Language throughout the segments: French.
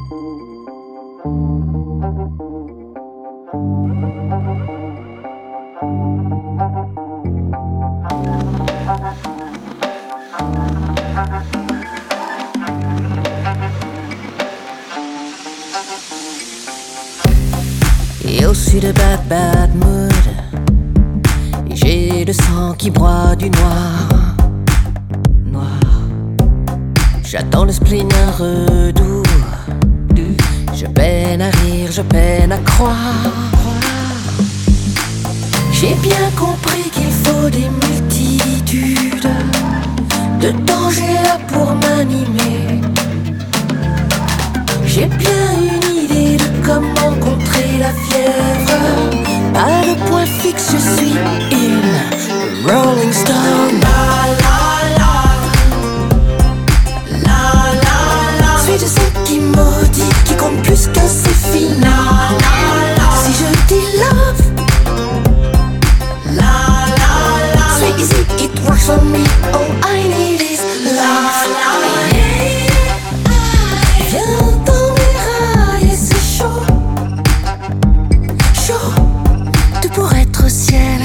Et au sud de bad mood, j'ai le sang qui broie du noir. J'attends le spleen un redoux. Je peine à rire, je peine à croire. J'ai bien compris qu'il faut des multitudes de dangers là pour m'animer. J'ai bien une idée de comment contrer la fièvre. Pas de point fixe, je suis une Rolling Stone. Suis de celle qui maudit, qui compte plus que ses filles. Si je dis love, c'est easy, it works for me. All I need is love. Viens dans mes rails et c'est chaud, chaud, tout pour être au ciel.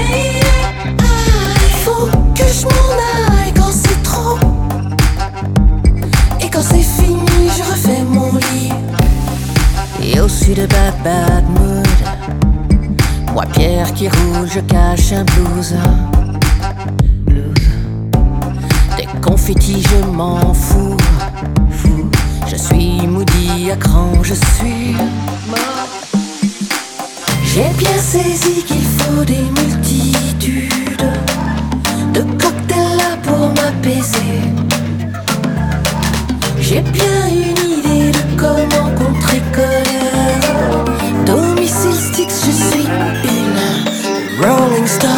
Faut que je m'en aille quand c'est trop. Et quand c'est fini, je refais mon lit. Et au sud de bad mood, moi pierre qui roule, je cache un blues. Des confettis, je m'en fous. Je suis moody à cran, je suis mort. J'ai bien saisi qu'il faut des multitudes de cocktails là pour m'apaiser. J'ai bien une idée de comment contrer colère. Domicile Styx, je suis une Rolling Stone.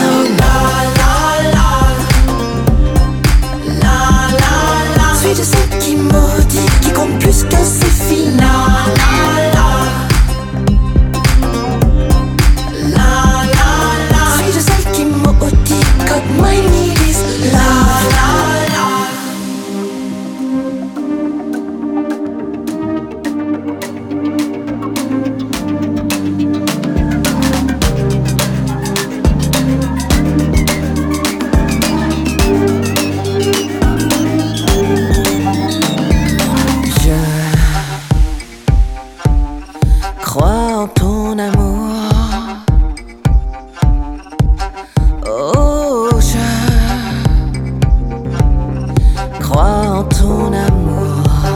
Suis de celle qui maudit, qui compte plus que ses filles. Suis de celle qui maudit, got my need is love. Crois en ton amour. Oh, je crois en ton amour.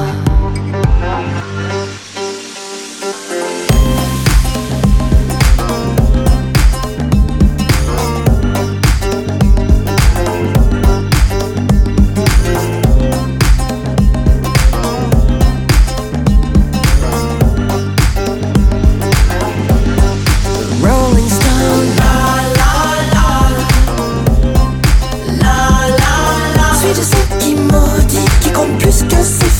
Rolling Stone. Suis de celle qui maudit, qui compte plus que ses